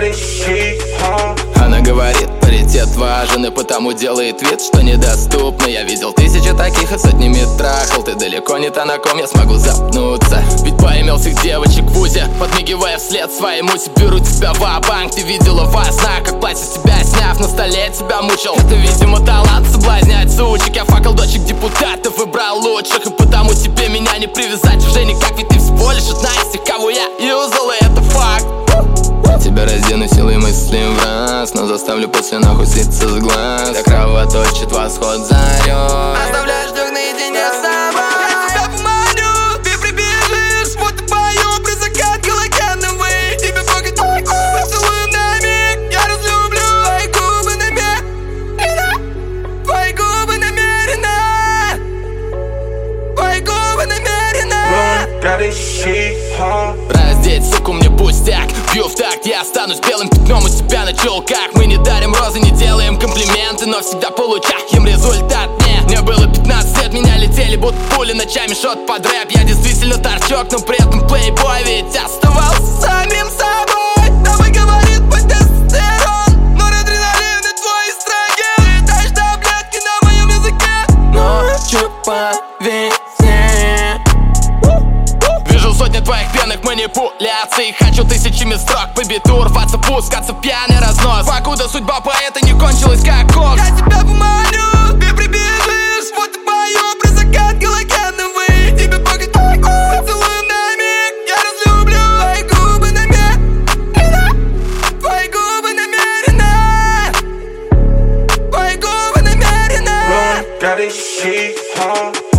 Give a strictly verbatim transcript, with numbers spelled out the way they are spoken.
Она говорит, паритет важен, и потому делает вид, что недоступно. Я видел тысячи таких и сотнями трахал. Ты далеко не та, на ком я смогу запнуться. Ведь поимел всех девочек в вузе, подмигивая вслед своему, беру тебя ва-банк. Ты видела во снах, как платье с тебя сняв, на столе тебя мучил. Это, видимо, талант соблазнять сучек. Я факал дочек депутатов, выбрал лучших, и потому тебе меня не привязать уже никак. Ведь ты всего лишь одна из тех, кого я юзал, и это факт. Я тебя раздену силой мысли в раз, но заставлю после нахуй слиться с глаз. Когда кровоточит восход зарёт, оставляешь вдруг наедине с собой. Я тебя поманю, ты прибежишь, будто пою при закат галогеновый. Тебе погонь твой губы, поцелуем на миг. Я разлюблю твои губы намеренно, твои губы намеренно, твои губы намеренно. Раздеть, суку, мне пустяк. Бью в такт, я останусь белым пятном у тебя на чулках. Мы не дарим розы, не делаем комплименты, но всегда получаем результат. Нет, мне было пятнадцать лет, меня летели будто пули ночами, шот под рэп. Я действительно торчок, но при этом плейбой, ведь оставался самим собой. Давай, говорит мой тестостерон, но адреналин и твой эстроген. Летаешь таблетки на моем языке. Ночью по весне вижу сотни твоих пьяных манипуляций. Хочу тысячами строк по биту рваться, пускаться в пьяный разнос. Покуда судьба поэта не кончилась как кокс. Я тебя поманю, ты прибежишь, вот и пою про закат галогеновый. Тебе погонь твой губы, поцелуем на миг. Я разлюблю твои губы намеренно, твои губы намеренно, твои губы намеренно.